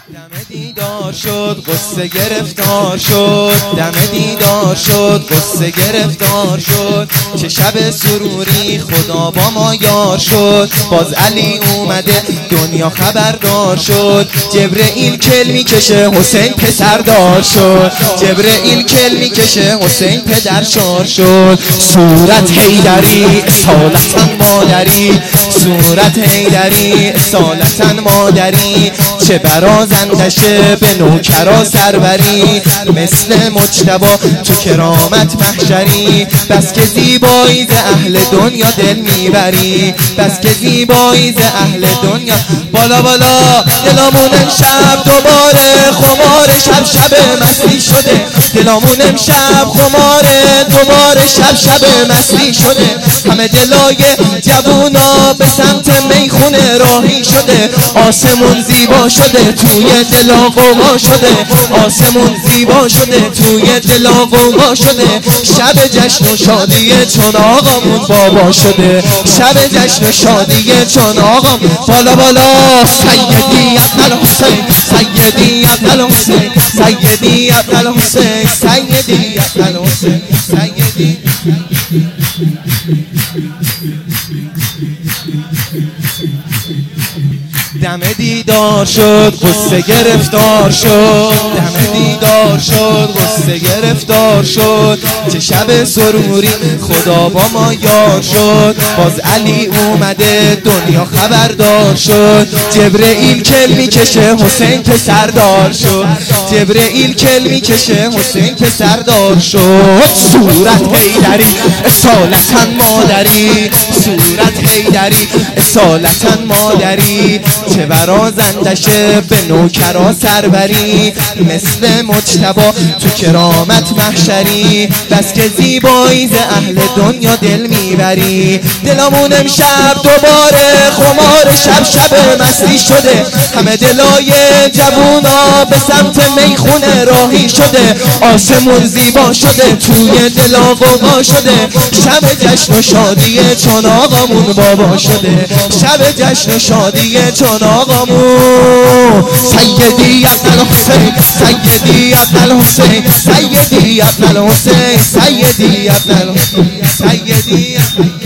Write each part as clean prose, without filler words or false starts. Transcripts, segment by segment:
دم دیدار شد قصه گرفتار شد، دم دیدار شد قصه گرفتار شد. چه شب سروری خدا با ما یار شد، باز علی اومده دنیا خبردار شد. جبرئیل کل میکشه حسین پسردار شد، جبرئیل کل میکشه حسین پدرشار شد. صورت حیدری اصالتا مادری، صورت حیدری اصالتا مادری. چه برازندشه به نوکرا سروری، مثل مجتبی تو کرامت محشری. بس که زیبایی ز اهل دنیا دل میبری، بس که زیبایی ز اهل دنیا. بالا بالا دلامون امشب دوباره خمار شب شب مستی شده، دلامون امشب خماره دوباره شب شب مستی شده. همه دلای جوونا به سمت میخونه راهی شده، آسمون زیبا شده توی دلا قوقا شده، آسمون زیبا شده توی دلا قوقا شده. شب جشن و شادی چون آقامون بابا شده، شب جشن و شادی چون آقام. بالا بالا سیدی عبدالحسین، سیدی عبدالحسین، سیدی عبدالحسین، سیدی عبدالحسین، سیدی. دم دیدار شد قصه گرفتار شد، دم دیدار شد قصه گرفتار شد. چه شب سروری خدا با ما یار شد، باز علی اومده دنیا خبردار شد. جبرئیل کل میکشه حسین که سردار شد، جبرئیل کل میکشه حسین که سردار شد. صورت حیدری اصالتا مادری، صورت حیدری اصالتا مادری. چه برازندشه به نوکرا سروری، مثل مجتبی تو کرامت محشری. بس که زیبایی ز اهل دنیا دل میبری، دلامون امشب دوباره خمار شب شب مستی شده. همه دلای جوونا به سمت میخونه راهی شده، آسمون زیبا شده توی دلا قوقا شده. شب جشن و شادی چون آقامون بابا شده، شب جشن و شادی چون آقامون. سیدی عبدالحسین، سیدی عبدالحسین، سیدی عبدالحسین، سیدی عبدالحسین، سیدی.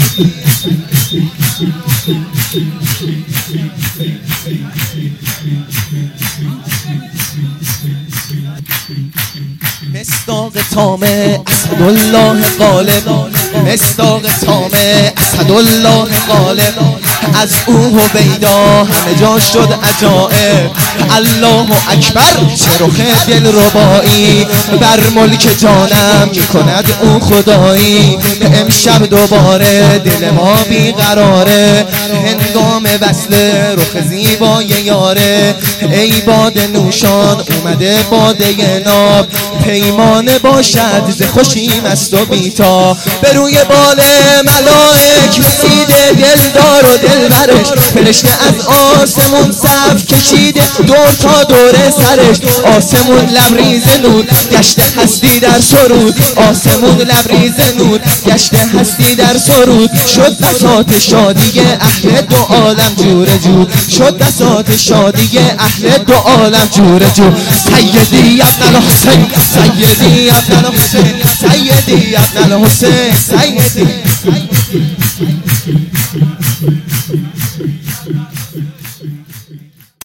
مصداق تامه اسدالله غالب، مصداق تامه اسدالله غالب. از او هویدا همه جا شد عجائب، الله اکبر چه رخ دل ربایی. بر ملک جانم میکند او خدایی، امشب دوباره دل ما بیقراره. هنگام وصل رخ زیبای یاره، ای باد نوشان اومده باده ناب. پیمانه باشد ز خوشی مست و بیتا، به روی بال ملائک رسیده دلدار و دلبرش. فرشته از آسمون صف کشیده دور تا دور سرش، آسمون لبریز نور گشته هستی در سرود، آسمون لبریز نور گشته هستی در سرود. شد بساط شادی اهل دو عالم جور جور، شد بساط شادی اهل دو عالم جور جور. سیدی عبدالحسین، سیدی عبدالحسین، سیدی عبدالحسین، سیدی.